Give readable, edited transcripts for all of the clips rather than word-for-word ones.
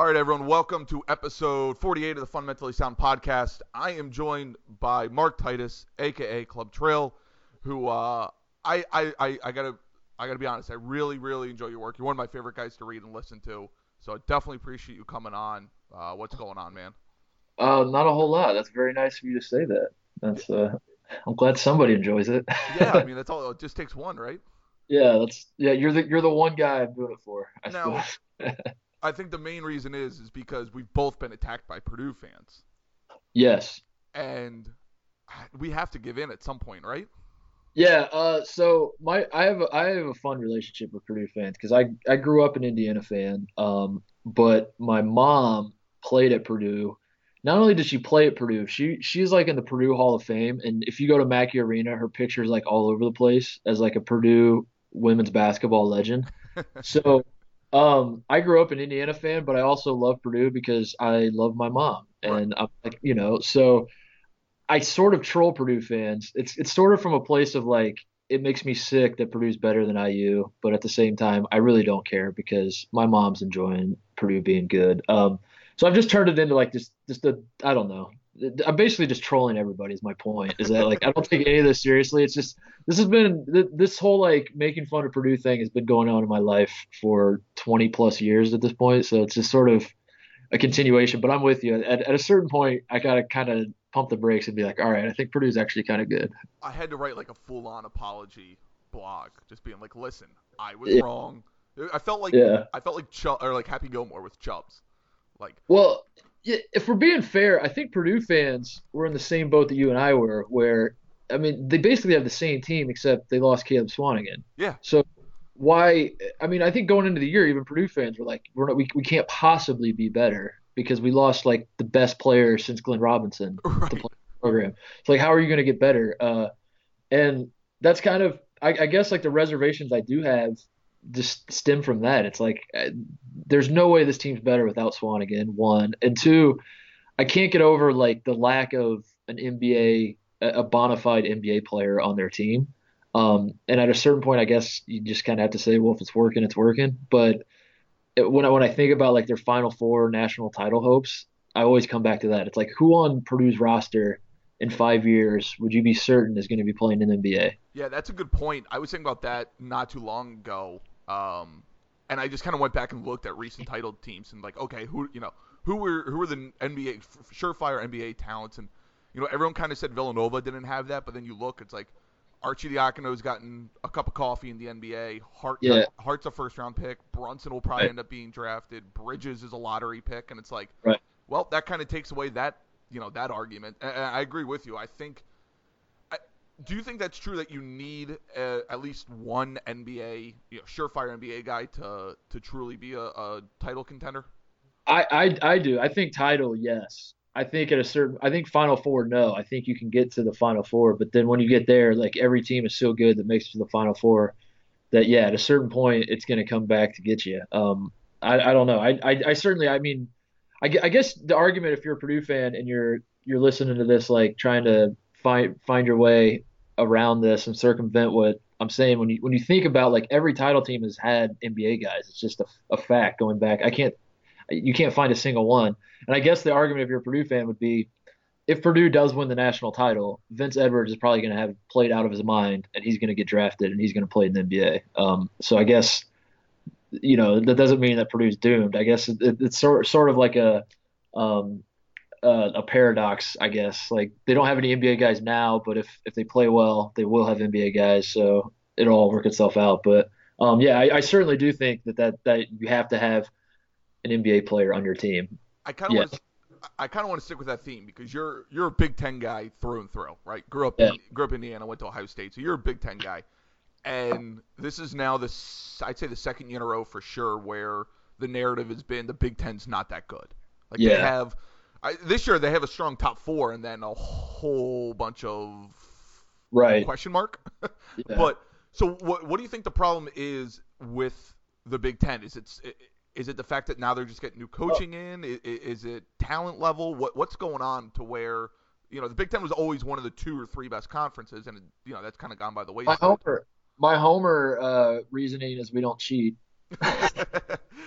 right, everyone. Welcome to episode 48 of the Fundamentally Sound podcast. I am joined by Mark Titus, aka Club Trail, who I gotta be honest. I really enjoy your work. You're one of my favorite guys to read and listen to. So I definitely appreciate you coming on. What's going on, man? Not a whole lot. That's very nice of you to say that. Yeah, That's I'm glad somebody enjoys it. yeah. I mean, that's all. It just takes one, right? Yeah, you're the one guy I'm doing it for, I Now, suppose. I think the main reason is because we've both been attacked by Purdue fans, Yes. and we have to give in at some point, right? Yeah, so I have a fun relationship with Purdue fans because I grew up an Indiana fan, but my mom played at Purdue. Not only did she play at Purdue, she's like in the Purdue Hall of Fame, and if you go to Mackey Arena, her picture's like all over the place as like a Purdue women's basketball legend. So, I grew up an Indiana fan, but I also love Purdue because I love my mom, Right. and I'm like, so I sort of troll Purdue fans. It's sort of from a place of like it makes me sick that Purdue's better than IU, but at the same time, I really don't care because my mom's enjoying Purdue being good. So I've just turned it into like just a I don't know. I'm basically just trolling everybody. Is my point? Is that like I don't take any of this seriously. It's just this whole like making fun of Purdue thing has been going on in my life for 20 plus years at this point. So it's just sort of a continuation. But I'm with you. At a certain point, I gotta kind of pump the brakes and be like, all right, I think Purdue's actually kind of good. I had to write like a full-on apology blog, just being like, "Listen, I was Yeah, wrong." I felt like yeah. Chubb or like Happy Gilmore with Chubbs. Like, Well, yeah, if we're being fair, I think Purdue fans were in the same boat that you and I were, where I mean, they basically have the same team except they lost Caleb Swanigan. yeah, So why? I mean, I think going into the year, even Purdue fans were like, we can't possibly be better because we lost like the best player since Glenn Robinson to right. play the program. It's like, how are you going to get better? And that's kind of, I guess, like the reservations I do have just stem from that. It's like there's no way this team's better without Swanigan. One and two, I can't get over like the lack of an NBA, a bona fide NBA player on their team. And at a certain point, I guess you just kind of have to say, well, if it's working, it's working. But when I think about like their Final Four national title hopes, I always come back to that. It's like who on Purdue's roster in 5 years would you be certain is going to be playing in the NBA? Yeah, that's a good point. I was thinking about that not too long ago, and I just kind of went back and looked at recent title teams and like, okay, who were the NBA surefire NBA talents, and everyone kind of said Villanova didn't have that, but then you look, it's like Archie Diacono's gotten a cup of coffee in the NBA. Yeah, Hart's a first round pick. Brunson will probably right, end up being drafted. Bridges is a lottery pick, and it's like, right. well, that kind of takes away that argument. And I agree with you. I think. Do you think that's true that you need at least one NBA, surefire NBA guy to truly be a title contender? I do. I think title, yes. I think Final Four, no. I think you can get to the Final Four, but then when you get there, like every team is so good that makes it to the Final Four that yeah, at a certain point, it's going to come back to get you. I don't know. I certainly, I mean, I guess the argument if you're a Purdue fan and you're listening to this, like trying to find your way around this and circumvent what I'm saying when you think about like every title team has had NBA guys, it's just a fact going back. You can't find a single one. And I guess the argument if you're a Purdue fan would be if Purdue does win the national title, Vince Edwards is probably going to have played out of his mind and he's going to get drafted and he's going to play in the NBA. So I guess that doesn't mean that Purdue's doomed. I guess it's sort of like um, a paradox. I guess like they don't have any NBA guys now, but if they play well, they will have NBA guys. So it'll all work itself out. But yeah, I certainly do think that you have to have an NBA player on your team. I kind of Yeah, want to. I kind of want to stick with that theme because you're a Big Ten guy through and through, right? yeah, Grew up in Indiana, went to Ohio State, so you're a Big Ten guy. And this is now I'd say the second year in a row for sure where the narrative has been the Big Ten's not that good. Like they yeah, have this year they have a strong top four and then a whole bunch of right. question mark. Yeah. But so what do you think the problem is with the Big Ten? Is it the fact that now they're just getting new Well, coaching in? Is it talent level? What's going on to where the Big Ten was always one of the two or three best conferences, and that's kind of gone by the my wayside. homer, my homer reasoning is we don't cheat.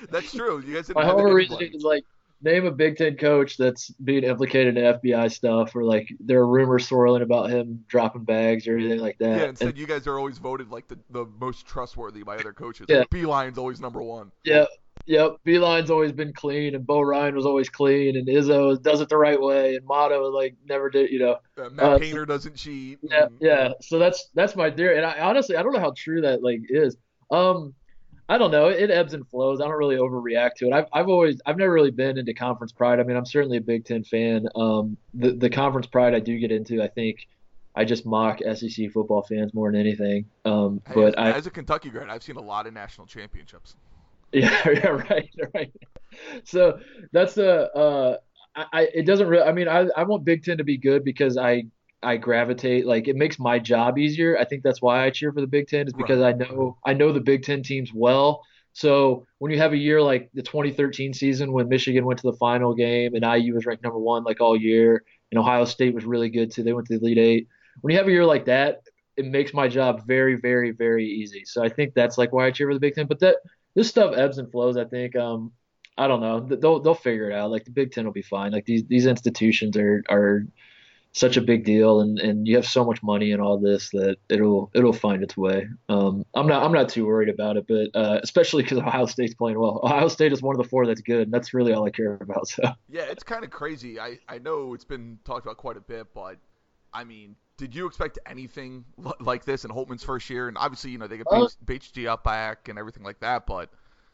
That's true. You guys My didn't have whole anybody. reasoning is like name a Big Ten coach that's being implicated in FBI stuff, or like there are rumors swirling about him dropping bags or anything like Yeah, that. And instead you guys are always voted like the most trustworthy by other coaches. yeah, Like Beeline's always number one. yeah, yep. Beeline's always been clean, and Bo Ryan was always clean, and Izzo does it the right way, and Motto like never did, you know. Matt So, Painter doesn't cheat. yeah, yeah. So that's my theory, and I honestly I don't know how true that like is. Um, I don't know. It ebbs and flows. I don't really overreact to it. I've never really been into conference pride. I mean, I'm certainly a Big Ten fan. The conference pride I do get into, I think I just mock SEC football fans more than anything. Hey, But I as a Kentucky grad, I've seen a lot of national championships. yeah, yeah, right, right. So that's a it doesn't really. I mean, I want Big Ten to be good because I gravitate like it makes my job easier. I think that's why I cheer for the Big Ten is because Right. I know the Big Ten teams well. So when you have a year like the 2013 season when Michigan went to the final game and IU was ranked number one like all year and Ohio State was really good too. They went to the Elite Eight. When you have a year like that, it makes my job very, very, very easy. So I think that's like why I cheer for the Big Ten. But that this stuff ebbs and flows. I think. I don't know. They'll figure it out. Like the Big Ten will be fine. Like these institutions are such a big deal, and you have so much money and all this that it'll find its way. I'm not too worried about it, but especially because Ohio State's playing well. Ohio State is one of the four that's good, and that's really all I care about. So Yeah, it's kind of crazy. I know it's been talked about quite a bit, but I mean, did you expect anything like this in Holtman's first year? And obviously, they get uh, BHG up back and everything like that, but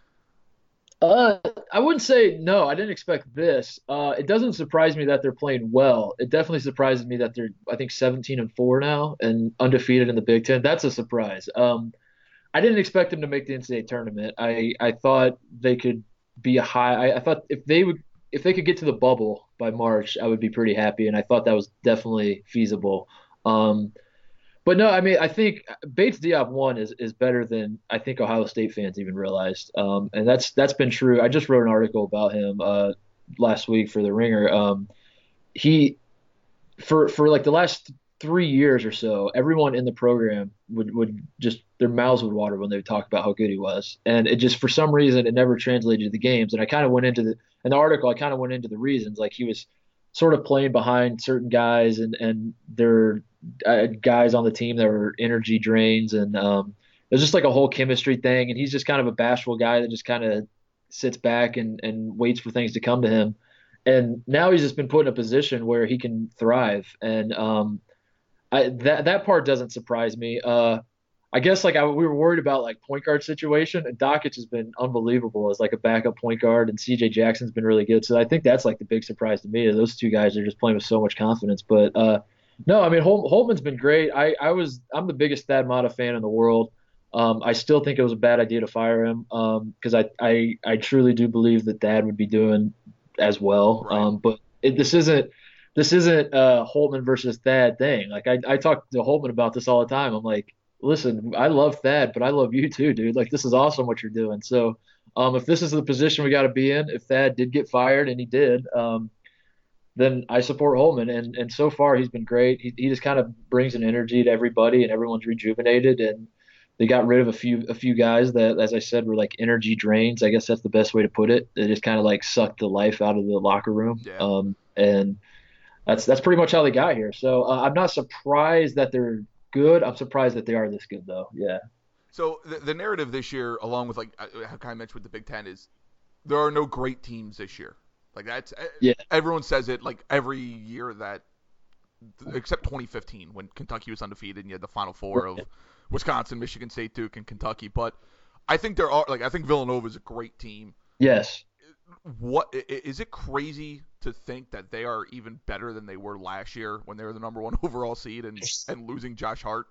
Uh, I wouldn't say no. I didn't expect this. It doesn't surprise me that they're playing well. It definitely surprises me that they're, I think, 17-4 now and undefeated in the Big Ten. That's a surprise. I didn't expect them to make the NCAA tournament. I thought they could be a high. I thought if they could get to the bubble by March, I would be pretty happy. And I thought that was definitely feasible. Um, but no, I mean, I think Bates Diop one is better than I think Ohio State fans even realized, and that's been true. I just wrote an article about him last week for the Ringer. He for like the last 3 years or so, everyone in the program would just their mouths would water when they would talk about how good he was, and it just for some reason it never translated to the games. And I kind of went into the in the article, I kind of went into the reasons, like he was sort of playing behind certain guys, and there guys on the team that were energy drains, and it was just like a whole chemistry thing. And he's just kind of a bashful guy that just kind of sits back and waits for things to come to him. And now he's just been put in a position where he can thrive, and that part doesn't surprise me. I guess like we were worried about like point guard situation, and Doncic has been unbelievable as like a backup point guard, and C.J. Jackson's been really good. So I think that's like the big surprise to me. Those two guys are just playing with so much confidence. But no, I mean Holtman's been great. I'm the biggest Thad Matta fan in the world. I still think it was a bad idea to fire him because I truly do believe that Thad would be doing as well. right. But this isn't Holtman versus Thad thing. Like I talk to Holtman about this all the time. I'm like, listen, I love Thad, but I love you too, dude. Like this is awesome what you're doing. So if this is the position we got to be in, if Thad did get fired and he did, then I support Holman. And so far he's been great. He just kind of brings an energy to everybody, and everyone's rejuvenated. And they got rid of a few guys that, as I said, were like energy drains. I guess that's the best way to put it. They just kind of like sucked the life out of the locker room. Yeah. And that's pretty much how they got here. So I'm not surprised that they're good. I'm surprised that they are this good, though. Yeah. So the narrative this year, along with like how kind of mentioned with the Big Ten, is there are no great teams this year. Like that's Yeah. everyone says it like every year that except 2015 when Kentucky was undefeated and you had the Final Four of Wisconsin, Michigan State, Duke, and Kentucky. But I think I think Villanova is a great team. Yes. What is it crazy to think that they are even better than they were last year when they were the number one overall seed and losing Josh Hart?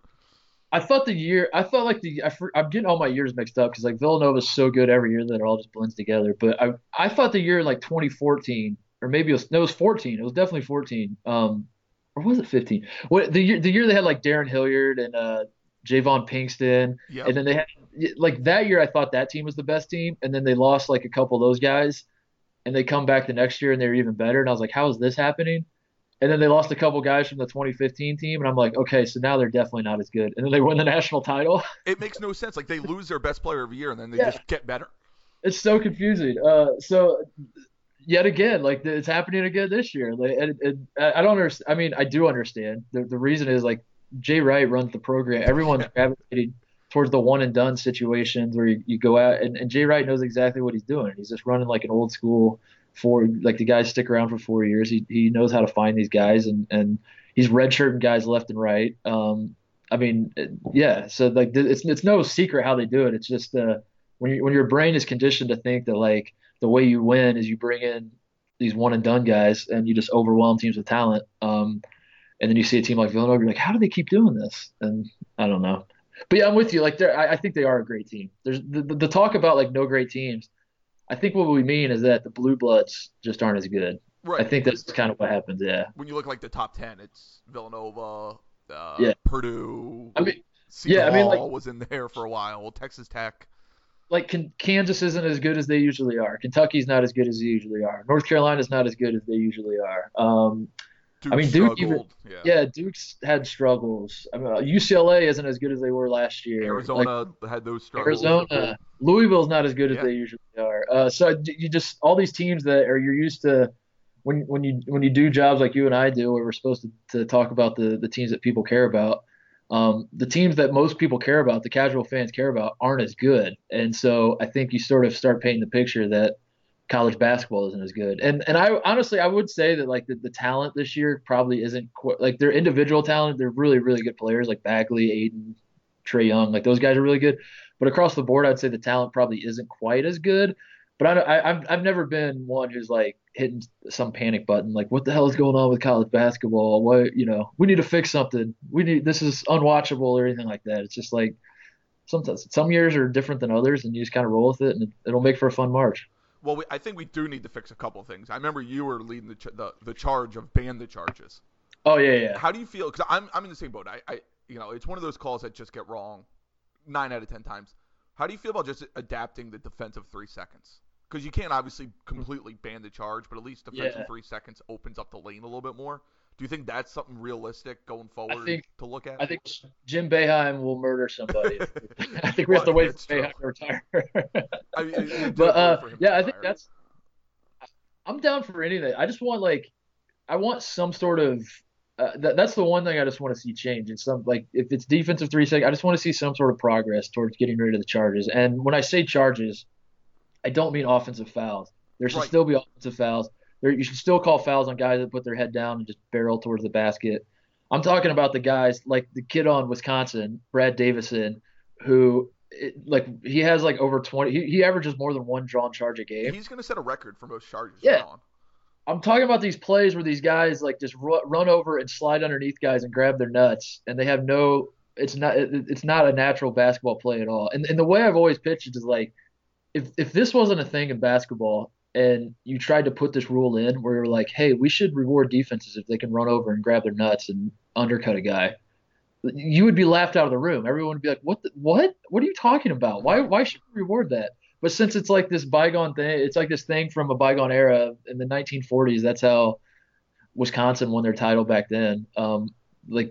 I'm getting all my years mixed up because like Villanova's so good every year that it all just blends together. But I thought the year like 2014 or maybe it was 14. It was definitely 14. Or was it 15? What the year they had like Darren Hilliard and Javon Pinkston, Yep. and then they had like that year I thought that team was the best team, and then they lost like a couple of those guys, and they come back the next year and they were even better, and I was like, how is this happening? And then they lost a couple guys from the 2015 team, and I'm like, okay, so now they're definitely not as good. And then they win the national title. It makes no sense. Like they lose their best player every year and then they Yeah, just get better. It's so confusing. So yet again, like it's happening again this year. Like, and I don't understand. I mean, I do understand. The reason is like Jay Wright runs the program. Everyone's Yeah. gravitating towards the one and done situations where you go out and Jay Wright knows exactly what he's doing. He's just running like an old school for like the guys stick around for 4 years. He knows how to find these guys and he's redshirting guys left and right. I mean, yeah. So like it's no secret how they do it. It's just when your brain is conditioned to think that like the way you win is you bring in these one and done guys and you just overwhelm teams with talent. And then you see a team like Villanova, you're like, how do they keep doing this? And I don't know. But yeah, I'm with you. Like, I think they are a great team. There's the talk about like no great teams. I think what we mean is that the blue bloods just aren't as good. I Right. think that's kind of what happens. Yeah, When you look like the top 10, it's Villanova, yeah. Purdue, I mean, Seton yeah. I mean, Hall was in there for a while, Texas Tech. like Kansas isn't as good as they usually are. Kentucky's not as good as they usually are. North Carolina's not as good as they usually are. I Duke mean, Duke even, struggled. Yeah. yeah, Duke's had struggles. I mean, UCLA isn't as good as they were last year. Like Arizona had those struggles. Arizona, Louisville's not as good as Yeah. they usually are. So you just all these teams that are you're used to when you do jobs like you and I do, where we're supposed to talk about the teams that people care about. The teams that most people care about, the casual fans care about, aren't as good, and so I think you sort of start painting the picture that college basketball isn't as good. And I honestly I would say that like the talent this year probably isn't quite like their individual talent. They're really really good players like Bagley, Aiden, Trey Young, like those guys are really good. But across the board, I'd say the talent probably isn't quite as good. But I've never been one who's like hitting some panic button, like what the hell is going on with college basketball? What we need to fix something. We need this is unwatchable or anything like that. It's just like sometimes some years are different than others, and you just kind of roll with it, and it'll make for a fun March. Well, I think we do need to fix a couple of things. I remember you were leading the charge of ban the charges. Oh yeah, yeah. How do you feel? Because I'm in the same boat. It's one of those calls that just get wrong 9 out of 10 times. How do you feel about just adapting the defensive 3 seconds? Because you can't obviously completely ban the charge, but at least defensive Yeah. 3 seconds opens up the lane a little bit more. Do you think that's something realistic going I forward think to look at? I think Jim Boeheim will murder somebody. I think we have Well, to wait it's for true. Boeheim to retire. I mean, you did But vote for him to yeah, I think retire. that's I'm down for anything. I just want like I want some sort of that's the one thing I just want to see change. It's some like if it's defensive 3 seconds, I just want to see some sort of progress towards getting rid of the charges. And when I say charges, I don't mean offensive fouls. There should Right. still be offensive fouls. You should still call fouls on guys that put their head down and just barrel towards the basket. I'm talking about the guys like the kid on Wisconsin, Brad Davison, who like he has like over 20. He averages more than one drawn charge a game. He's going to set a record for most charges Yeah, drawn. I'm talking about these plays where these guys like just run over and slide underneath guys and grab their nuts, and they have no. It's not a natural basketball play at all. And the way I've always pitched it is like if this wasn't a thing in basketball and you tried to put this rule in where you're like, hey, we should reward defenses if they can run over and grab their nuts and undercut a guy, you would be laughed out of the room. Everyone would be like, what are you talking about? Right. Why should we reward that? But since it's like this bygone thing, it's like this thing from a bygone era in the 1940s. That's how Wisconsin won their title back then. Like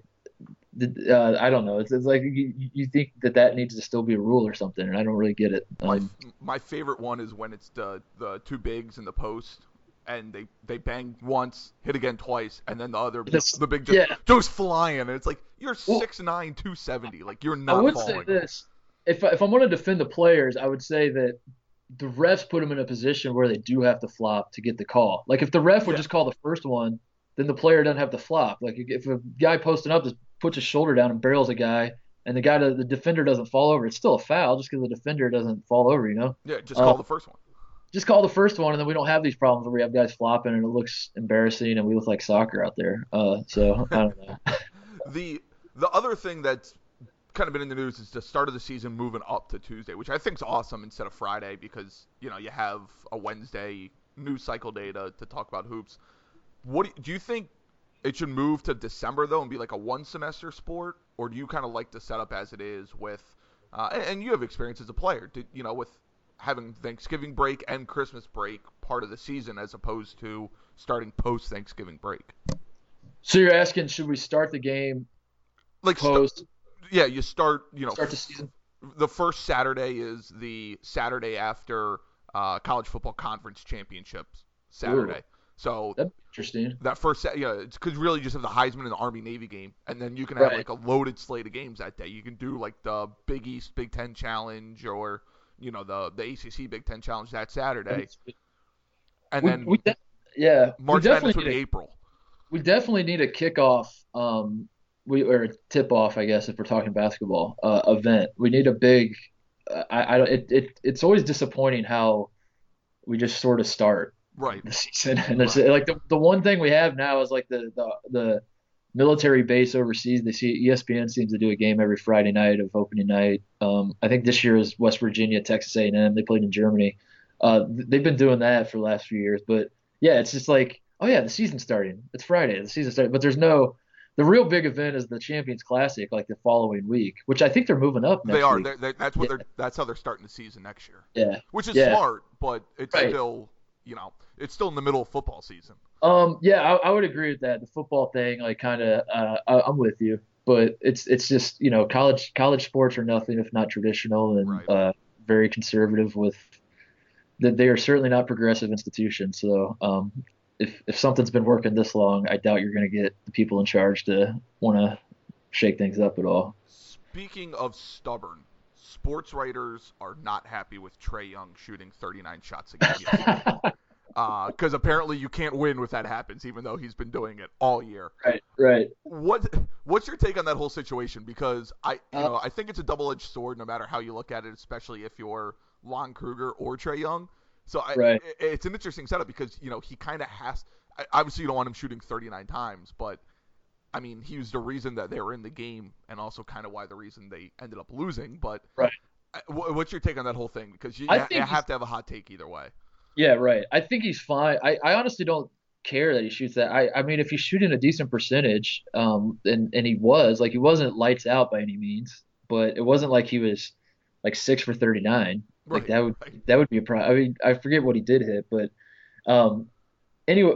I don't know. It's like you think that needs to still be a rule or something, and I don't really get it. My favorite one is when it's the two bigs in the post and they bang once, hit again twice, and then the big just Yeah. goes flying, and it's like you're Well, 6'9", 270, like you're I not would say falling. this: if I'm going to defend the players, I would say that the refs put them in a position where they do have to flop to get the call. Like if the ref would Yeah, just call the first one, then the player doesn't have to flop. Like if a guy posting up just puts his shoulder down and barrels a guy, and the defender doesn't fall over, it's still a foul just because the defender doesn't fall over. yeah, just Uh, call the first one. just call the first one, and then we don't have these problems where we have guys flopping and it looks embarrassing and we look like soccer out there. So I don't know. The other thing that's kind of been in the news is the start of the season moving up to Tuesday, which I think is awesome instead of Friday because you have a Wednesday news cycle day to talk about hoops. What do you think it should move to December though and be like a one semester sport, or do you kind of like the setup as it is with? And you have experience as a player, with having Thanksgiving break and Christmas break part of the season as opposed to starting post Thanksgiving break. So you're asking, should we start the game Like, post yeah, you start, start the season? the first Saturday is the Saturday after college football conference championships Saturday. Ooh, So that's interesting. that first set, it's because really just have the Heisman and the Army Navy game, and then you can have Right. like a loaded slate of games that day. You can do like the Big East Big Ten Challenge, or the ACC Big Ten Challenge that Saturday, That's, and we then yeah, we March Madness definitely would need be a April. we definitely need a kickoff or a tip off, I guess, if we're talking basketball event. We need a big I don't it's always disappointing how we just sort of start Right, the season. And there's right. like the one thing we have now is like the military base overseas. They see ESPN seems to do a game every Friday night of opening night. I think this year is West Virginia, Texas A&M. They played in Germany. They've been doing that for the last few years. But yeah, it's just like, oh yeah, the season's starting. It's Friday. The season's starting. But there's no. The real big event is the Champions Classic, like the following week, which I think they're moving up They next are. week. That's what Yeah, they're. That's how they're starting the season next year, yeah, which is yeah. smart, but it's Right. still, it's still in the middle of football season. Yeah, I would agree with that. The football thing, like, kind of, I'm with you, but it's just college sports are nothing if not traditional and Right. very conservative with that. They are certainly not progressive institutions. So if something's been working this long, I doubt you're going to get the people in charge to want to shake things up at all. Speaking of stubborn, sports writers are not happy with Trae Young shooting 39 shots a game yesterday. Because apparently you can't win if that happens, even though he's been doing it all year. Right, right. What's your take on that whole situation? Because Uh, I think it's a double-edged sword, no matter how you look at it, especially if you're Lon Kruger or Trae Young. So right. it's an interesting setup because he kind of has. Obviously, you don't want him shooting 39 times, but I mean, he was the reason that they were in the game, and also kind of why the reason they ended up losing. But Right. what's your take on that whole thing? Because I you think have to have a hot take either way. Yeah, right. I think he's fine. I honestly don't care that he shoots that. I mean, if he's shooting a decent percentage, and he wasn't lights out by any means, but it wasn't like he was like 6 for 39. Like Right. that would Right. that would be a problem. I mean, I forget what he did hit, but um, anyway,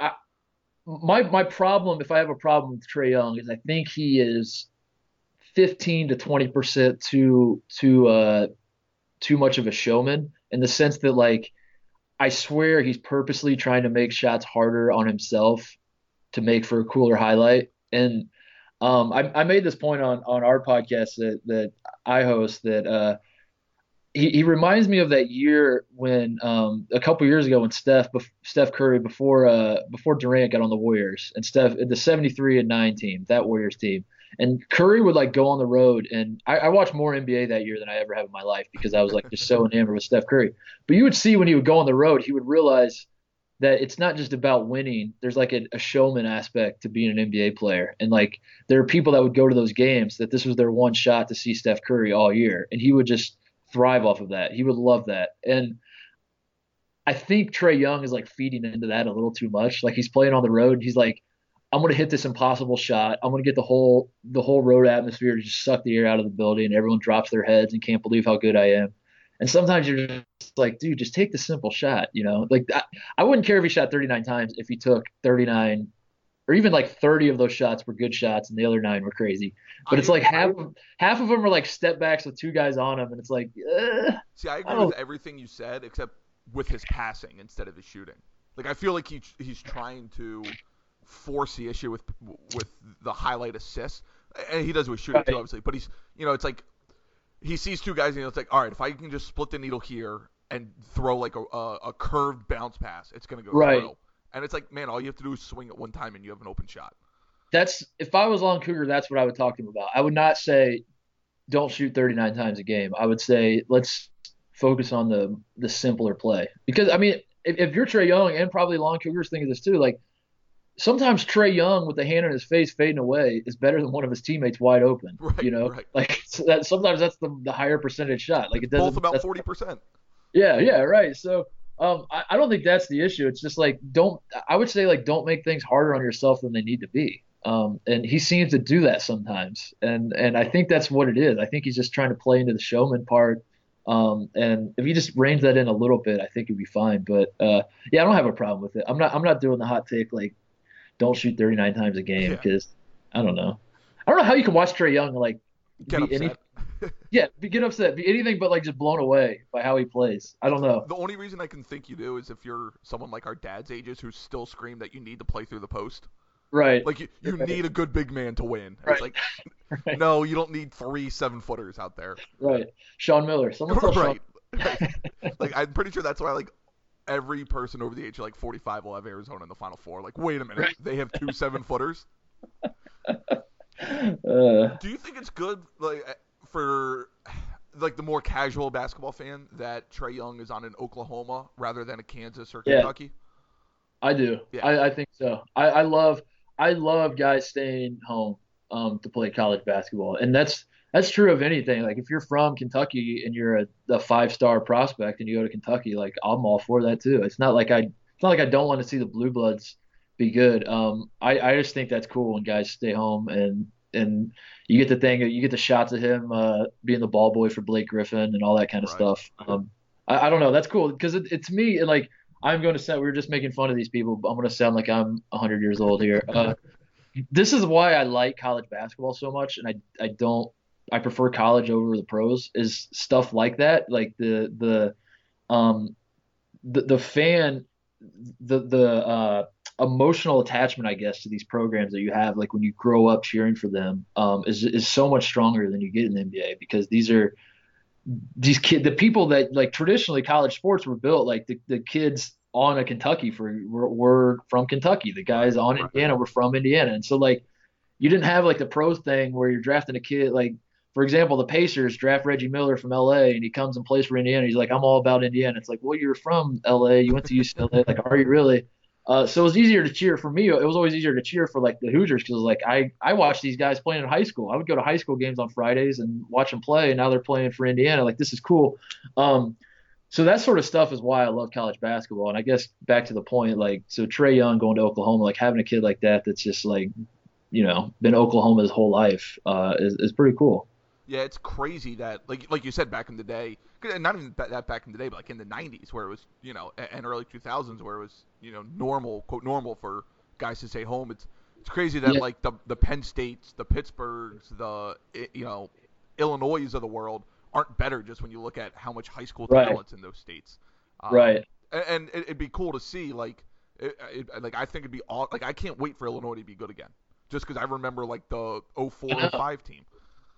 my problem, if I have a problem with Trae Young, is I think he is 15 to 20% too much of a showman in the sense that, like, I swear he's purposely trying to make shots harder on himself to make for a cooler highlight. And I made this point on our podcast that I host that he reminds me of that year when a couple years ago when Steph Curry before Durant got on the Warriors and Steph the 73-9 team, that Warriors team. And Curry would like go on the road, and I watched more NBA that year than I ever have in my life because I was like just so enamored with Steph Curry. But you would see when he would go on the road, he would realize that it's not just about winning. There's like a showman aspect to being an NBA player, and like there are people that would go to those games that this was their one shot to see Steph Curry all year, and he would just thrive off of that. He would love that, and I think Trae Young is like feeding into that a little too much. Like he's playing on the road. He's like, I'm gonna hit this impossible shot. I'm gonna get the whole road atmosphere to just suck the air out of the building, and everyone drops their heads and can't believe how good I am. And sometimes you're just like, dude, just take the simple shot. Like I wouldn't care if he shot 39 times if he took 39 or even like 30 of those shots were good shots and the other nine were crazy. But it's I like half of them are like step backs with two guys on them, and it's like, See, I I agree with don't. everything you said, except with his passing instead of his shooting. Like I feel like he's trying to force the issue with the highlight assist, and he does with shooting too, Right, obviously. But it's like he sees two guys, and it's like, all right, if I can just split the needle here and throw like a curved bounce pass, it's gonna go right. through. And it's like, man, all you have to do is swing it one time, and you have an open shot. That's if I was Lon Cougar, that's what I would talk to him about. I would not say don't shoot 39 times a game. I would say let's focus on the simpler play. Because I mean, if you're Trae Young and probably Lon Cougar's thinking this too, like sometimes Trae Young with the hand on his face fading away is better than one of his teammates wide open. Right, right. Like so that sometimes that's the higher percentage shot. Like It's it both doesn't. about That's 40%. yeah, yeah, right. So I don't think that's the issue. It's just like don't. I would say like don't make things harder on yourself than they need to be. And he seems to do that sometimes, and I think that's what it is. I think he's just trying to play into the showman part. And if he just reins that in a little bit, I think he'd be fine. But yeah, I don't have a problem with it. I'm not doing the hot take like don't shoot 39 times a game Yeah, because I don't know. I don't know how you can watch Trae Young and like get be any upset. Yeah, get upset, be anything but like just blown away by how he plays. I don't know. The only reason I can think you do is if you're someone like our dad's ages who still scream that you need to play through the post. Right, Like you right, need a good big man to win. It's right, like right, no, you don't need 3 7-footers out there. right. Sean Miller. Someone tell Sean. Right. Right. Like I'm pretty sure that's why like every person over the age of like 45 will have Arizona in the Final Four. Like, wait a minute, Right. they have 2 7-footers. Uh, Do you think it's good, like, for like the more casual basketball fan that Trae Young is on an Oklahoma rather than a Kansas or yeah, Kentucky? I do. Yeah. I think so. I love guys staying home to play college basketball, and that's true of anything. Like if you're from Kentucky and you're a 5-star prospect and you go to Kentucky, like I'm all for that too. It's not like I don't want to see the Blue Bloods be good. I just think that's cool when guys stay home and you get the shots of him being the ball boy for Blake Griffin and all that kind of Right. stuff. I don't know. That's cool because it's me. Like I'm going to sound. We were just making fun of these people. But I'm going to sound like I'm 100 years old here. This is why I like college basketball so much, and I don't. I prefer college over the pros. Is stuff like that, like um the fan the emotional attachment, I guess, to these programs that you have, like when you grow up cheering for them, is so much stronger than you get in the NBA because these kids, the people that like traditionally college sports were built, like the kids on a Kentucky were from Kentucky. The Right. guys on Right. Indiana were from Indiana. And so like you didn't have like the pros thing where you're drafting a kid like for example, the Pacers draft Reggie Miller from LA and he comes and plays for Indiana. He's like, I'm all about Indiana. It's like, well, you're from LA. You went to UCLA. Like, are you really? So it was easier to cheer for me. It was always easier to cheer for like the Hoosiers because like I watched these guys playing in high school. I would go to high school games on Fridays and watch them play. And now they're playing for Indiana. Like this is cool. Um, so that sort of stuff is why I love college basketball. And I guess back to the point, like so Trae Young going to Oklahoma, like having a kid like that that's just like been Oklahoma his whole life is pretty cool. Yeah, it's crazy that like you said back in the day, not even that back in the day, but like in the '90s where it was and early 2000s where it was normal, quote normal for guys to stay home. It's crazy that Yeah, like the Penn States, the Pittsburghs, the Illinois of the world aren't better just when you look at how much high school right, talent's in those states. right. And it'd be cool to see like I think it'd be like I can't wait for Illinois to be good again. Just because I remember like the I know. '04-'05 team.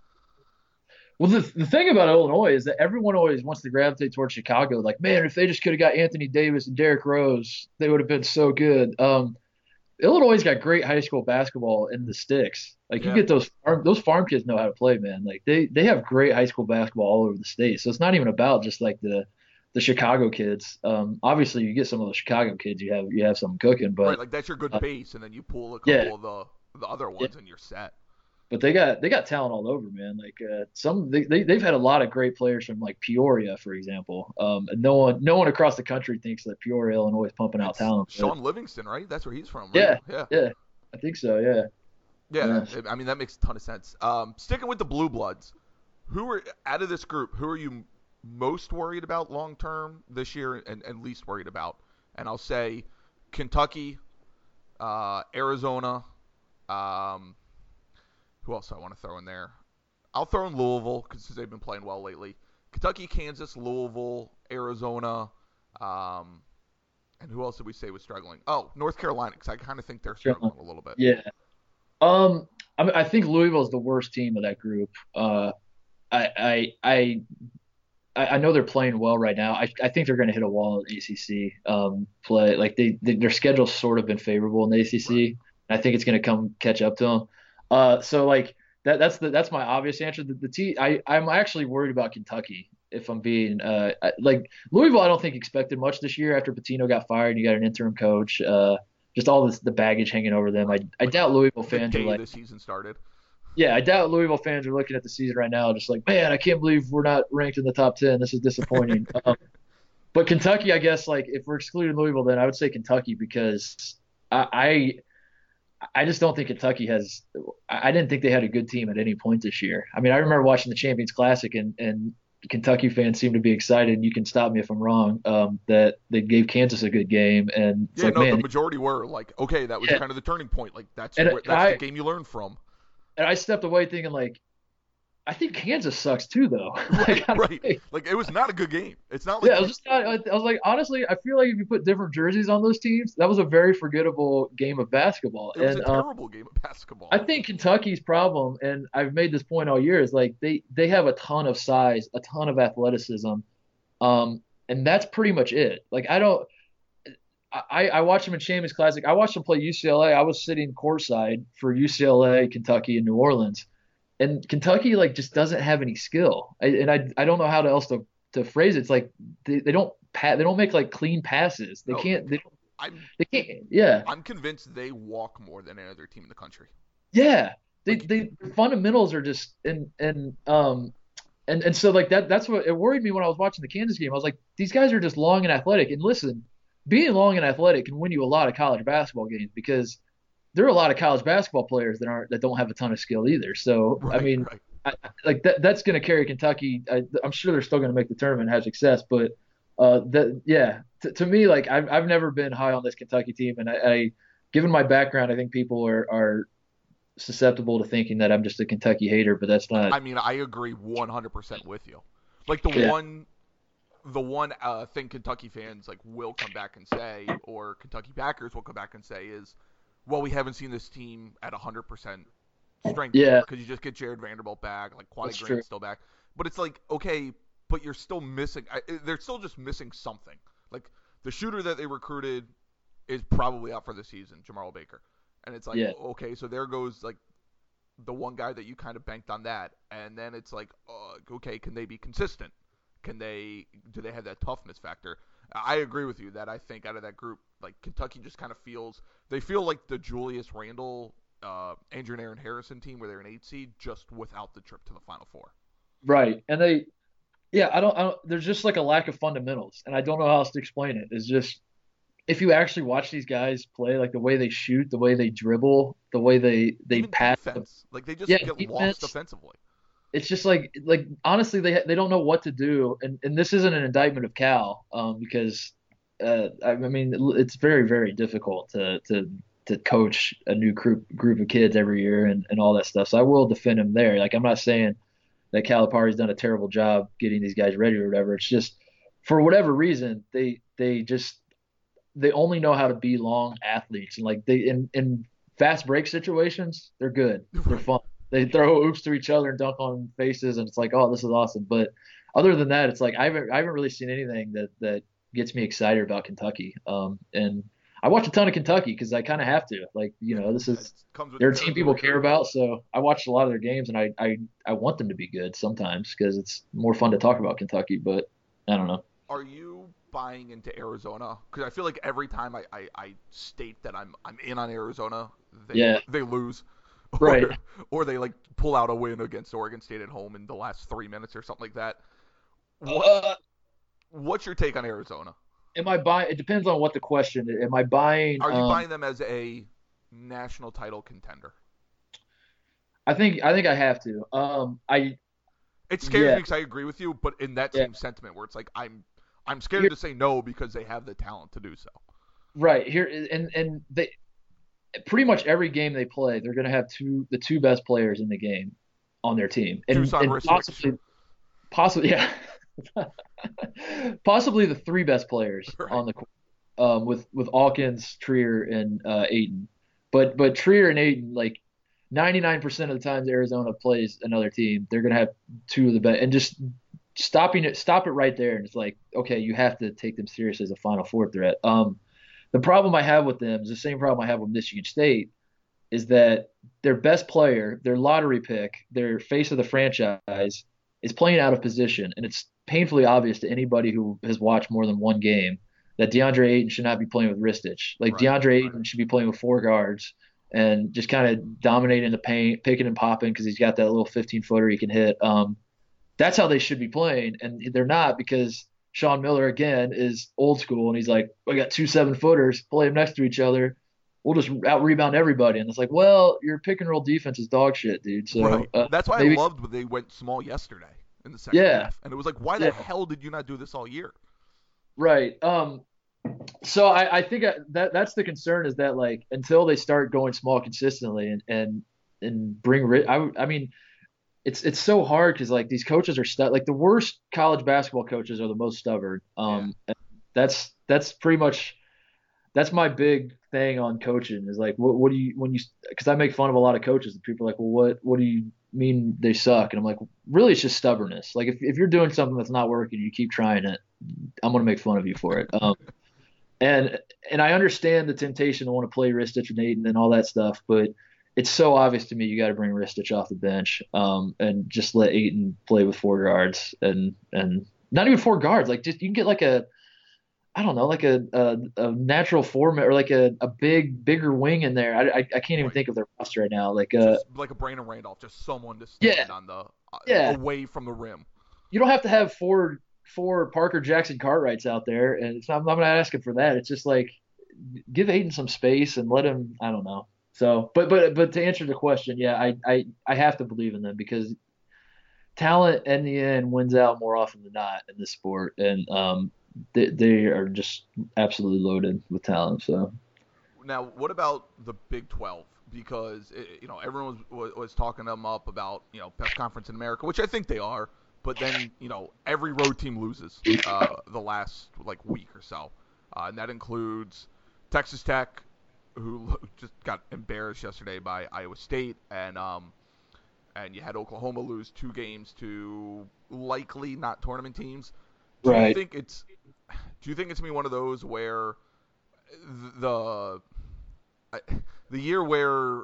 Well, the thing about Illinois is that everyone always wants to gravitate towards Chicago. Like, man, if they just could have got Anthony Davis and Derrick Rose, they would have been so good. Illinois got great high school basketball in the sticks. Like, you Yeah. get those farm kids know how to play, man. Like, they have great high school basketball all over the state. So it's not even about just like the Chicago kids. Obviously, you get some of the Chicago kids, you have something cooking, Right, but like that's your good uh, base, and then you pull a yeah, couple of the other yeah. ones, and you're set. But they got talent all over, man. Like they've had a lot of great players from like Peoria, for example. And no one across the country thinks that Peoria, Illinois is pumping out It's talent. But Sean Livingston, right? That's where he's from, right? yeah, Yeah, yeah, I think so. Yeah, yeah. yeah. I mean, that makes a ton of sense. Sticking with the Blue Bloods, who are out of this group? Who are you most worried about long term this year, and least worried about? And I'll say Kentucky, Arizona. Um, who else do I want to throw in there? I'll throw in Louisville because they've been playing well lately. Kentucky, Kansas, Louisville, Arizona, um, and who else did we say was struggling? Oh, North Carolina, because I kind of think they're Sure. struggling a little bit. Yeah. I think Louisville is the worst team of that group. I I I I know they're playing well right now. I think they're going to hit a wall in ACC play. Like their schedule's sort of been favorable in the Right. ACC. I think it's going to come catch up to them. So like that's my obvious answer. I'm actually worried about Kentucky if I'm being like Louisville. I don't think expected much this year after Patino got fired. And you got an interim coach. Just all the baggage hanging over them. I Right. I Like doubt Louisville the fans are day like the season started. yeah, I doubt Louisville fans are looking at the season right now, just like, man, I can't believe we're not ranked in the top 10. This is disappointing. But Kentucky, I guess, like if we're excluding Louisville, then I would say Kentucky because I I just don't think Kentucky has. I didn't think they had a good team at any point this year. I mean, I remember watching the Champions Classic and Kentucky fans seem to be excited. You can stop me if I'm wrong. That they gave Kansas a good game, and it's Yeah, like, no, the man, majority were like, okay, that was yeah. kind of the turning point. Like And that's the game you learn from. I stepped away thinking like I think Kansas sucks too, though. Right, Like, I don't right. think- Like it was not a good game. It's not yeah, like I was just not, I was like, honestly, I feel like if you put different jerseys on those teams, that was a very forgettable game of basketball. it was a And terrible game of I basketball. think Kentucky's problem, and I've made this point all year, is like they have a ton of size, a ton of athleticism, and that's pretty much it. Like I don't. I watched them in Champions Classic. I watched them play UCLA. I was sitting courtside for UCLA, Kentucky, and New Orleans, and Kentucky like just doesn't have any skill. I don't know how else to phrase it. It's like they don't make like clean passes. They No, can't I'm they can't yeah I'm convinced they walk more than any other team in the country. yeah Like they fundamentals are just and so like that's what it worried me when I was watching the Kansas game. I was like, these guys are just long and athletic. And listen, being long and athletic can win you a lot of college basketball games because there are a lot of college basketball players that don't have a ton of skill either. So I right, mean, right. like that's going to carry Kentucky. I'm sure they're still going to make the tournament and have success, but that yeah, to me like I've never been high on this Kentucky team, and given my background, I think people are susceptible to thinking that I'm just a Kentucky hater, but that's not. I mean, I agree 100% with you. Like the Yeah, one the one thing Kentucky fans like will come back and say, or Kentucky backers will come back and say is, well, we haven't seen this team at 100% strength yet yeah, because you just get Jared Vanderbilt back, like Quaddy that's true. Grant's still back, but it's like okay, but you're still missing. They're still just missing something. Like the shooter that they recruited is probably out for the season, Jamarl Baker, and it's like Yeah, okay, so there goes like the one guy that you kind of banked on that, and then it's like okay, can they be consistent? Do they have that toughness factor? I agree with you that I think out of that group, like Kentucky just kind of they feel like the Julius Randle, Andrew and Aaron Harrison team where they're an 8 seed just without the trip to the Final Four. right. And yeah, I don't. There's just like a lack of fundamentals, and I don't know how else to explain it. It's just if you actually watch these guys play, like the way they shoot, the way they dribble, the way they Even pass, defense, like they yeah, just get lost defense. defensively. It's just like honestly, they don't know what to do, and this isn't an indictment of Cal, because I mean it's very difficult to coach a new group of kids every year and all that stuff. So I will defend him there. Like I'm not saying that Calipari's done a terrible job getting these guys ready or whatever. It's just for whatever reason they only know how to be long athletes, and like they in fast break situations they're good, they're Right. fun. They throw oops to each other and dunk on faces, and it's like, oh, this is awesome. But other than that, it's like I haven't really seen anything that gets me excited about Kentucky. And I watch a ton of Kentucky because I kind of have to. Like, this It is comes with the they're a team people territory. care about, so I watch a lot of their games, and I want them to be good sometimes because it's more fun to talk about Kentucky. But I don't know. Are you buying into Arizona? Because I feel like every time I state that I'm in on Arizona, Yeah, they lose, right. or they like pull out a win against Oregon State at home in the last 3 minutes or something like that. What Uh, what's your take on Arizona? am I buying? It depends on what the question is. Am I buying? Are you buying them as a national title contender? I think I have to. It scares Yeah, me because I agree with you, but in that yeah, same sentiment where it's like I'm scared here, to say no because they have the talent to do so. right here, and they pretty much every game they play, they're going to have the two best players in the game on their team, Tucson and Ristricts. possibly yeah, possibly the three best players Right. on the court, with Alkins, Trier, and Aiton. But Trier and Aiton, like 99% of the times Arizona plays another team, they're gonna have two of the best, and just stop it right there, and it's like, okay, you have to take them seriously as a Final Four threat. The problem I have with them is the same problem I have with Michigan State, is that their best player, their lottery pick, their face of the franchise, is playing out of position, and it's painfully obvious to anybody who has watched more than one game that DeAndre Ayton should not be playing with wristage. Like Right. DeAndre Ayton should be playing with four guards and just kind of dominating the paint, picking and popping because he's got that little 15-footer he can hit. That's how they should be playing, and they're not because Sean Miller again is old school, and he's like, "I got two 7-footers, play them next to each other. We'll just out rebound everybody." And it's like, well, your pick and roll defense is dog shit, dude. So Right. That's why I maybe, loved when they went small yesterday in the second yeah, half. And it was like, why the yeah, hell did you not do this all year? right. So I think that's the concern, is that like until they start going small consistently and bring I mean it's so hard because like these coaches are like the worst college basketball coaches are the most stubborn. Yeah. And that's pretty much that's my big thing on coaching is like what do you when you because I make fun of a lot of coaches and people are like, well, what do you mean they suck? And I'm like, really, it's just stubbornness. Like if you're doing something that's not working, you keep trying it, I'm gonna make fun of you for it. And and I understand the temptation to want to play Ristich and Ayton and all that stuff, but it's so obvious to me you got to bring Ristich off the bench, and just let Ayton play with four guards and not even four guards, like just you can get like a I don't know, like a natural format or like a bigger wing in there. I can't even Right. think of their roster right now. Like Just like a Brandon Randolph, just someone to yeah, stand on the yeah. away from the rim. You don't have to have four Parker Jackson Cartwrights out there, and I'm not asking for that. It's just like give Aiden some space and let him. I don't know. So, but to answer the question, yeah, I have to believe in them because talent in the end wins out more often than not in this sport, and they are just absolutely loaded with talent. So Now, what about the Big 12? Because everyone was talking them up about best conference in America, which I think they are. But then every road team loses the last like week or so, and that includes Texas Tech, who just got embarrassed yesterday by Iowa State, and you had Oklahoma lose 2 games to likely not tournament teams. Do you right, think it's do you think it's gonna be one of those where the the year where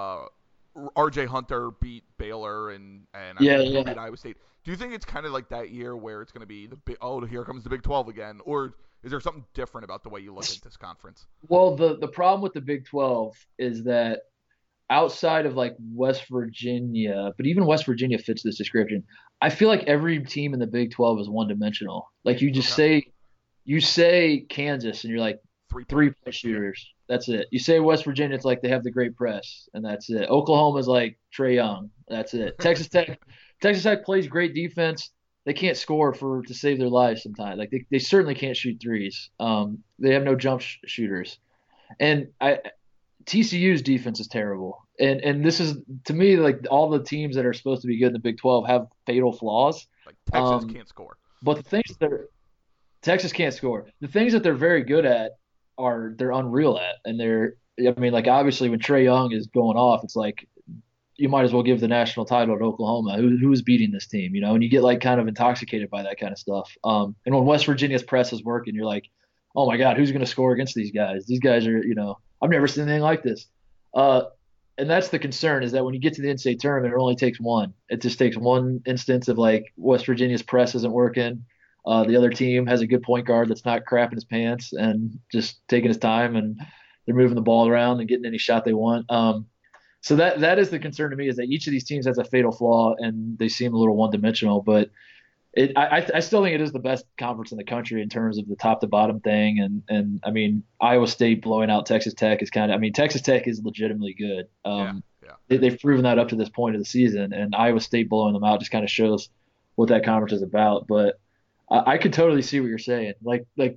R.J. Hunter beat Baylor and I yeah, forget who yeah. beat Iowa State. Do you think it's kind of like that year where it's going to be here comes the Big 12 again, or is there something different about the way you look at this conference? Well, the problem with the Big 12 is that outside of like West Virginia, but even West Virginia fits this description. I feel like every team in the Big 12 is one dimensional. Like Okay, you say Kansas and you're like 3 point. 3 point shooters. That's it. You say West Virginia, it's like they have the great press, and that's it. Oklahoma's like Trey Young. That's it. Texas Tech plays great defense. They can't score for to save their lives sometimes. Like they certainly can't shoot threes. They have no jump shooters. And TCU's defense is terrible. And this is to me like all the teams that are supposed to be good in the Big 12 have fatal flaws. Like Texas Um, can't score. but the things that Texas can't score. The things that they're very good at are they're unreal at, and they're I mean like obviously when Trey Young is going off, it's like you might as well give the national title to Oklahoma. Who's beating this team, you know? And you get like kind of intoxicated by that kind of stuff. And when West Virginia's press is working, you're like, oh my God, who's going to score against these guys? These guys are, I've never seen anything like this. Uh, and that's the concern is that when you get to the NCAA tournament, it only takes one. It just takes one instance of like West Virginia's press isn't working. The other team has a good point guard that's not crapping his pants and just taking his time, and they're moving the ball around and getting any shot they want. So that is the concern to me is that each of these teams has a fatal flaw and they seem a little one dimensional. But I still think it is the best conference in the country in terms of the top to bottom thing. And I mean Iowa State blowing out Texas Tech is kind of I mean Texas Tech is legitimately good. Yeah, yeah. They've proven that up to this point of the season, and Iowa State blowing them out just kind of shows what that conference is about. But I could totally see what you're saying. Like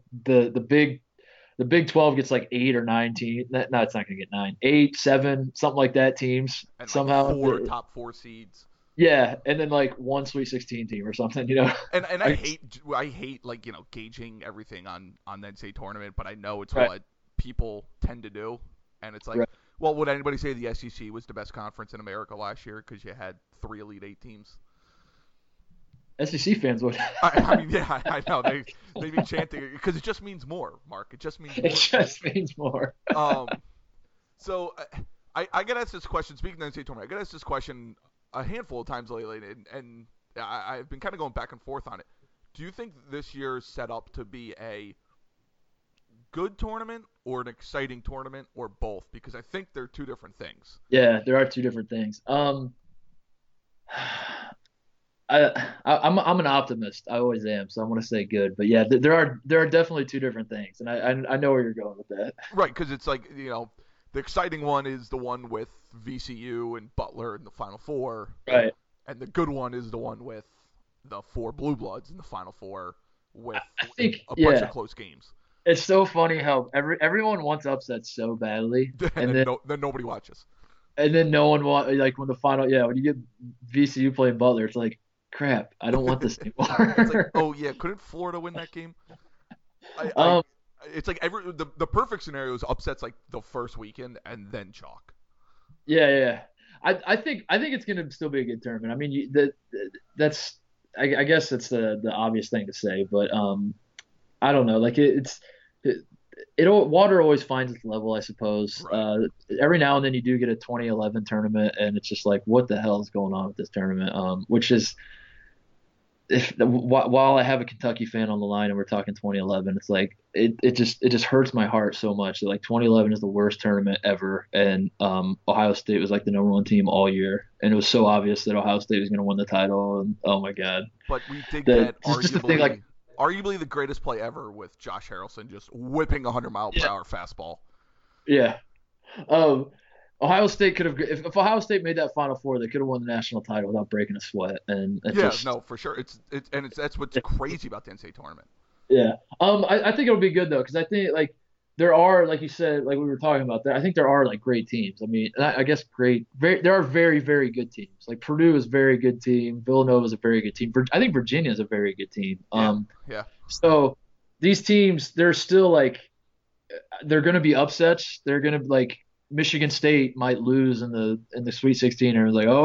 the Big 12 gets like 8 or 9 teams. No, it's not going to get 9, 8, 7, something like that teams And like somehow. four top 4 seeds. Yeah, and then like one Sweet 16 team or something, you know. And I, I hate like gauging everything on the NCAA tournament, but I know it's right, what people tend to do, and it's like, right. well, would anybody say the SEC was the best conference in America last year because you had 3 Elite 8 teams? SEC fans would. I mean, yeah, I know they be chanting because it just means more, Mark. It just means It more. just means more. Um, so I got asked this question. Speaking of the NCAA tournament, I got asked this question a handful of times lately, and I've been kind of going back and forth on it. Do you think this year's set up to be a good tournament or an exciting tournament or both? Because I think they're two different things. Yeah, there are two different things. I'm an optimist. I always am, so I'm gonna say good. But yeah, there are definitely two different things, and I know where you're going with that. Right, because it's like, the exciting one is the one with VCU and Butler in the Final Four, Right. and the good one is the one with the 4 Blue Bloods in the Final Four with I think a bunch of yeah, close games. it's so funny how everyone wants upsets so badly, And and then, then then nobody watches. and then no one want like when the final when you get VCU playing Butler, it's like crap. I don't want this It's like, anymore. oh yeah, couldn't Florida win that game? I um, it's like the perfect scenario is upsets like the first weekend and then chalk. yeah. I think it's gonna still be a good tournament. I mean, that's I guess it's the obvious thing to say, but I don't know. Like it, water always finds its level, I suppose. Right. Every now and then you do get a 2011 tournament, and it's just like, what the hell is going on with this tournament? Which is, while I have a Kentucky fan on the line and we're talking 2011, it's like it just hurts my heart so much that like 2011 is the worst tournament ever, and Ohio State was like the number one team all year, and it was so obvious that Ohio State was going to win the title, and oh my God, But we did the get just the thing like arguably the greatest play ever with Josh Harrelson just whipping a 100-mile-per-hour fastball. yeah. Um, Ohio State could have if Ohio State made that Final Four, they could have won the national title without breaking a sweat. And it Yeah, just no, for sure. It's that's what's crazy about the NCAA tournament. yeah. I think it'll be good though because I think like there are like you said like we were talking about there. I think there are like great teams. I mean, I guess there are very very good teams. Like Purdue is a very good team. Villanova is a very good team. I think Virginia is a very good team. Yeah, yeah, So these teams they're still like they're going to be upsets. They're going to like Michigan State might lose in the Sweet 16, or like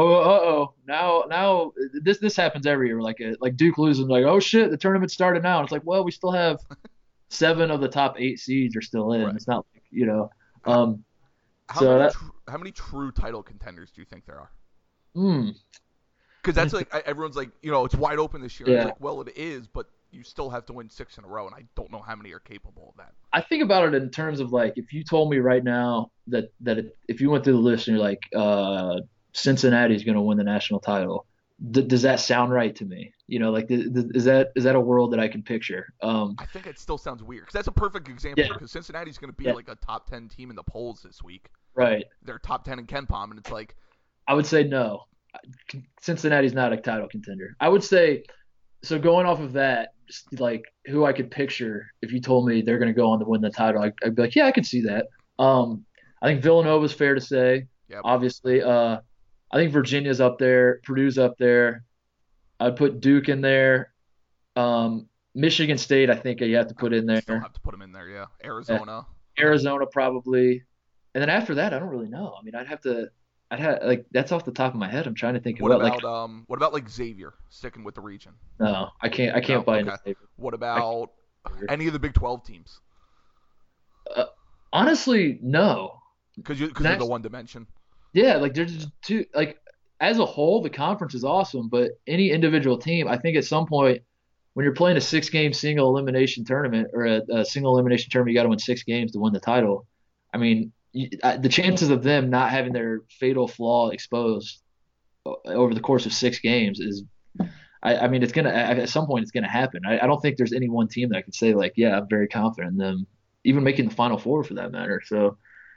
now this happens every year. Like Duke loses, like oh shit, the tournament started now. And it's like well we still have 7 of the top 8 seeds are still in. right. It's not like How, how so many that how many true title contenders do you think there are? mm, Because that's like everyone's like it's wide open this year. It's yeah. like well it is, but you still have to win 6 in a row, and I don't know how many are capable of that. I think about it in terms of like if you told me right now if you went through the list and you're like Cincinnati's going to win the national title, does that sound right to me? Like is that a world that I can picture? I think it still sounds weird because that's a perfect example. Yeah, Because Cincinnati's going to be yeah, like a top 10 team in the polls this week. right. They're top 10 in Ken Palm, and it's like I would say no. Cincinnati's not a title contender. I would say so. Going off of that, just like who I could picture, if you told me they're going to go on to win the title, I'd be like, yeah, I could see that. I think Villanova's fair to say. yep. Obviously, I think Virginia's up there, Purdue's up there. I'd put Duke in there. Michigan State, I think you have to put in Still there. have to put them in there, yeah. Uh, Arizona. Arizona probably, and then after that, I don't really know. I mean, I'd have like that's off the top of my head. I'm trying to think of What about like Xavier sticking with the region? no, I No, can't buy into okay. Xavier. What I about can't. any of the Big 12 teams? Uh, Honestly, no. Because they're the Next, one dimension. yeah, like there's just two. Like as a whole, the conference is awesome, but any individual team, I think at some point when you're playing a 6 game single elimination tournament or a single elimination tournament, you got to win 6 games to win the title. I mean, the chances of them not having their fatal flaw exposed over the course of 6 games is, I mean, it's gonna at some point it's gonna happen. I don't think there's any one team that I could say like, yeah, I'm very confident in them, even making the Final Four for that matter. So,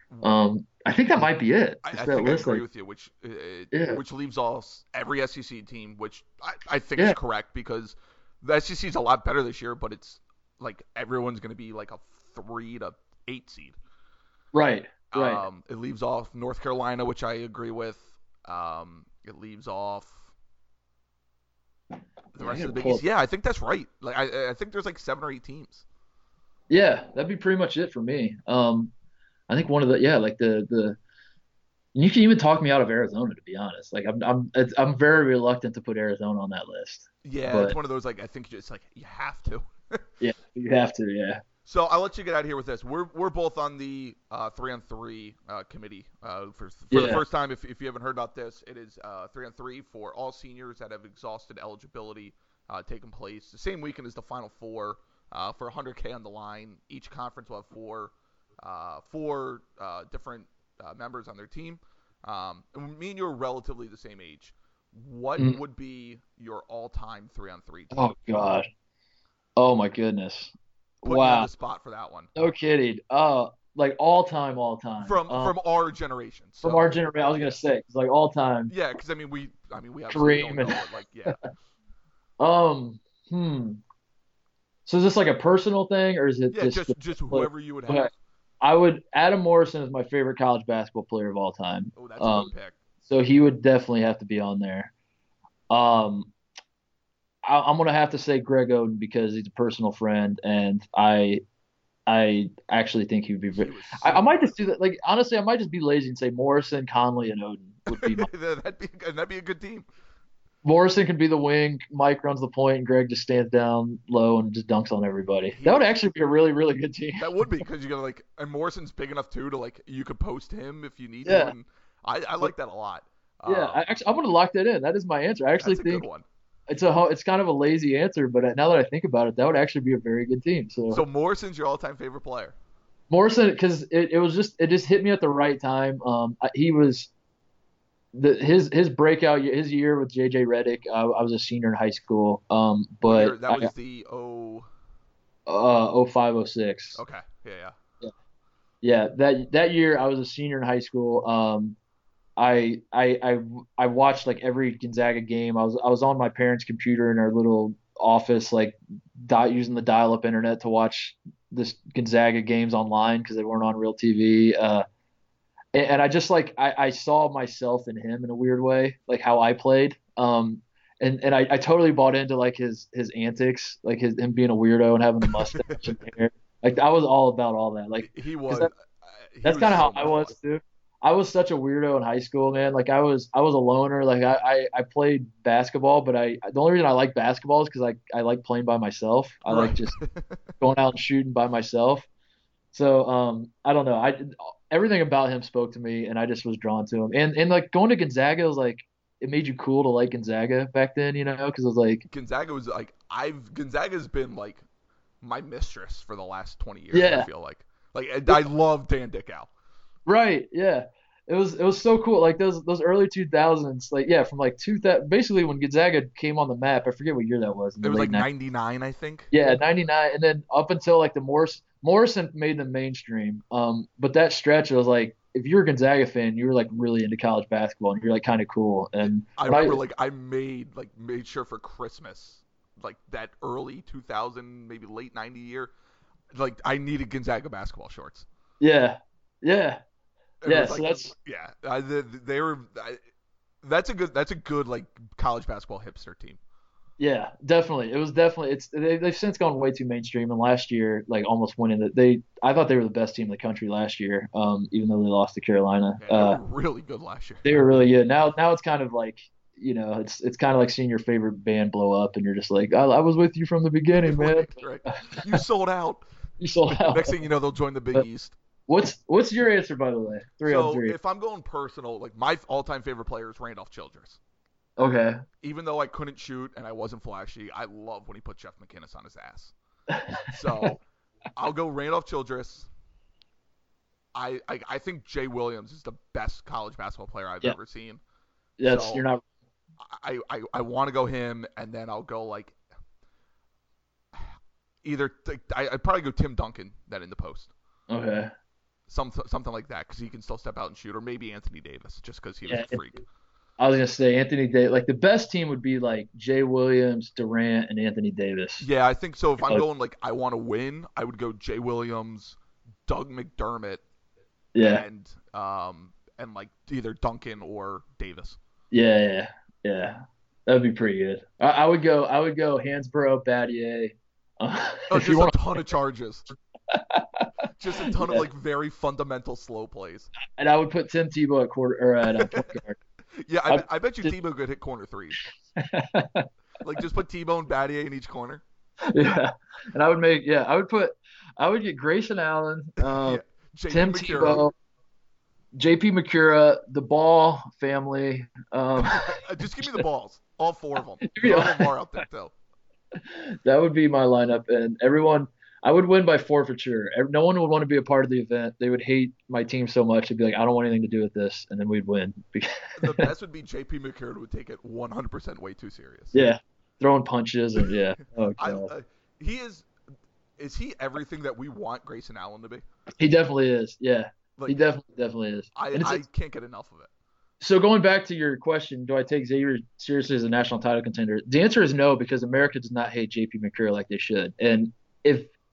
I think that might be it. I Just that think I list, agree like, with you, yeah, which leaves off every SEC team, which I think is yeah, correct because the SEC is a lot better this year, but it's like everyone's going to be like a 3 to 8 seed. right, right. It leaves off North Carolina, which I agree with. It leaves off the Yeah, I rest of gotta the pull biggies. up. Yeah, I think that's right. Like I think there's like 7 or 8 teams. Yeah, that'd be pretty much it for me. I think one of the yeah, like the you can even talk me out of Arizona to be honest. Like I'm very reluctant to put Arizona on that list, Yeah, it's but one of those like I think it's like you have to. yeah, you have to. Yeah, So I'll let you get out of here with this. We're both on the 3-on-3 committee for the yeah. first time. If you haven't heard about this, it is 3-on-3 for all seniors that have exhausted eligibility, taking place the same weekend as the Final Four for 100K on the line. Each conference will have four different members on their team. And me and you are relatively the same age. What Mm. would be your all-time 3-on-3 team? Oh God. Oh my goodness. Putting you on the Wow. spot for that one. No kidding. Like all time, all time. From our generation. From So our generation, I was gonna say, it's like all time. yeah, because I mean we obviously don't Kareem know, and but like yeah, um. Hmm. So is this like a personal thing, or is it yeah, just just like, whoever you would okay. have. Adam Morrison is my favorite college basketball player of all time. Oh, that's a good pick. So he would definitely have to be on there. Um, I'm gonna have to say Greg Oden because he's a personal friend, and I actually think he would be. He was I so might good. just do that. Like honestly, I might just be lazy and say Morrison, Conley, and Oden would be my. That'd be a good team. Morrison could be the wing. Mike runs the point, and Greg just stands down low and just dunks on everybody. He That would would. actually be a really, really good team. That would be because you got like, and Morrison's big enough too to like you could post him if you need to, Yeah, and I like that a lot. yeah. I'm gonna lock that in. That is my answer. I actually That's a good think one. it's kind of a lazy answer, but now that I think about it, that would actually be a very good team. So So Morrison's your all-time favorite player. Morrison, because it just hit me at the right time. He was his breakout his year with JJ Redick. I was a senior in high school. What year? But That was the oh five oh six. Okay, yeah. Yeah, that year I was a senior in high school. I watched like every Gonzaga game. I was on my parents' computer in our little office, like using the dial-up internet to watch this Gonzaga games online because they weren't on real TV. And I just like I saw myself in him in a weird way, like how I played. And I totally bought into like his antics, like him being a weirdo and having the mustache and hair. Like I was all about all that. Like He because was. He that's was kind of so how I much fun. was too. I was such a weirdo in high school, man. Like I was a loner. Like I played basketball, but the only reason I like basketball is because I like playing by myself. I like Right. just going out and shooting by myself. So I don't know. Everything about him spoke to me, and I just was drawn to him. And like going to Gonzaga was like it made you cool to like Gonzaga back then, you know, because it was like Gonzaga was like Gonzaga's been like my mistress for the last 20 years. I yeah, feel like I love Dan Dickau. right, yeah. It was so cool. Like those early 2000s, like yeah, from like 2000 basically when Gonzaga came on the map. I forget what year that was in It the was late like 90s. 99, I think. Yeah, 99, and then up until like the Morrison made them mainstream. But that stretch it was like if you were a Gonzaga fan, you were like really into college basketball and you're like kind of cool. And I when remember I like I made sure for Christmas, like that early 2000, maybe late 90 year, like I needed Gonzaga basketball shorts. yeah, yeah, It yeah. was So like, that's yeah, they were. That's a good like college basketball hipster team. yeah, definitely. It was definitely they've since gone way too mainstream. And last year, like almost winning I thought they were the best team in the country last year. Even though they lost to Carolina. Yeah, they were really good last year. They were really good. Now it's kind of like you know it's kind of like seeing your favorite band blow up and you're just like I was with you from the beginning, man. Right. You sold out. You sold out. Next thing you know, they'll join the Big But East. what's your answer by the way? Three on So three. if I'm going personal, like my all-time favorite player is Randolph Childress. Okay. Even though I couldn't shoot and I wasn't flashy, I love when he put Jeff McInnes on his ass. So I'll go Randolph Childress. I think Jay Williams is the best college basketball player I've Yeah. ever seen. That's So you're not I want to go him, and then I'll go like I'd probably go Tim Duncan then in the post. okay. Something like that because he can still step out and shoot, or maybe Anthony Davis just because he was Yeah. a freak. I was gonna say Anthony Davis. Like the best team would be like Jay Williams, Durant, and Anthony Davis. Yeah, I think so. If I'm Uh, going like I want to win, I would go Jay Williams, Doug McDermott, yeah. and like either Duncan or Davis. Yeah. Yeah. That'd be pretty good. I would go Hansbrough, Battier. Oh, If you just a want, ton of charges, just a ton of yeah. like very fundamental slow plays. And I would put Tim Tebow at quarter or at point guard. Yeah, I, I bet you Tebow could hit corner threes. Like just put Tebow and Battier in each corner. yeah. And I would get Grayson Allen, Yeah, JP Tim McCura. Tebow, JP McCura, the Ball family. Just give me the balls, all four of them. Yeah. Throw Lamar out there too. That would be my lineup, and everyone. I would win by forfeiture. No one would want to be a part of the event. They would hate my team so much. They'd be like, "I don't want anything to do with this," and then we'd win. The best would be JP McCurd would take it 100% way too serious. Yeah, throwing punches and yeah. Oh I god, he is he everything that we want Grayson Allen to be? he definitely is. Yeah, he Like definitely is. And I can't get enough of it. so going back to your question, do I take Xavier seriously as a national title contender? The answer is no because America does not hate JP McCurry like they should. And if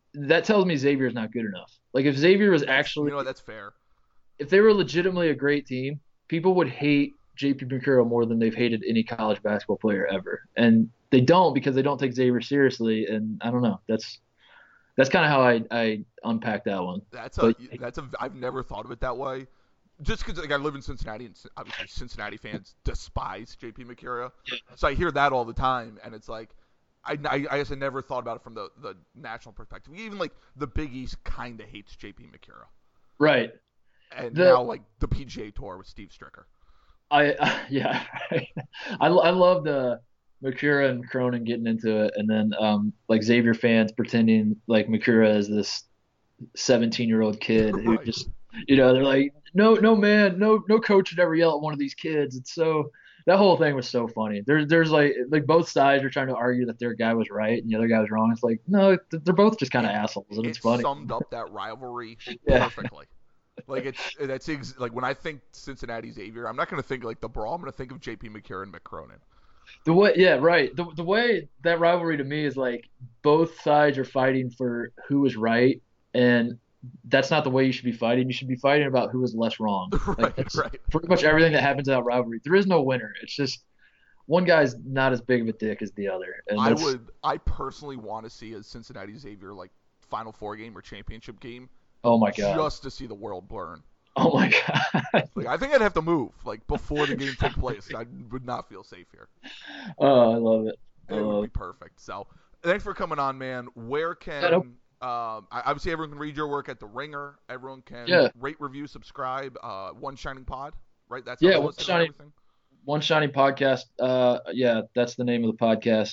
that tells me Xavier's not good enough. Like if Xavier was That's actually, that's fair. if they were legitimately a great team, people would hate JP Macuro more than they've hated any college basketball player ever. And they don't because they don't take Xavier seriously. And I don't know. That's kind of how I unpack that one. That's a But that's a I've never thought of it that way. Just because like I live in Cincinnati and obviously Cincinnati fans despise JP Macura, so I hear that all the time, and it's like I guess I never thought about it from the national perspective. Even like the Big East kind of hates JP Macura, right. and The now like the PGA Tour with Steve Stricker. yeah, right. I love the Makura and Cronin getting into it, and then like Xavier fans pretending like Makura is this 17-year-old kid who Right. just they're like no man no coach would ever yell at one of these kids. It's so that whole thing was so funny. There's like both sides are trying to argue that their guy was right and the other guy was wrong. It's like no, they're both just kind of It assholes, and it's it funny. summed up that rivalry Yeah. perfectly. Like like when I think Cincinnati Xavier, I'm not gonna think like the brawl. I'm gonna think of JP Macura and Mick Cronin. The way, yeah, right. The way that rivalry to me is like both sides are fighting for who is right, and that's not the way you should be fighting. You should be fighting about who is less wrong. Like Right, that's right. pretty much everything that happens in that rivalry. There is no winner. It's just one guy's not as big of a dick as the other, and that's I personally want to see a Cincinnati Xavier like Final Four game or championship game oh my god, just to see the world burn. oh my god. Like I think I'd have to move like before the game took place. I would not feel safe here. Oh, I love it. I It would love be it. perfect. So thanks for coming on, man. Where Yeah, no, can obviously everyone can read your work at the Ringer. Everyone can yeah, rate, review, subscribe. One Shining Pod, right? That's how yeah. they're listed on everything. One shining podcast. Yeah, that's the name of the podcast.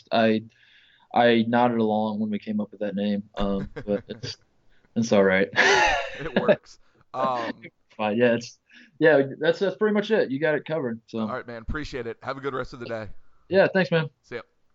I nodded along when we came up with that name. But it's all right. It works. Fine. Yeah, that's pretty much it. You got it covered. All So right, man. Appreciate it. Have a good rest of the day. yeah, thanks, man. See ya.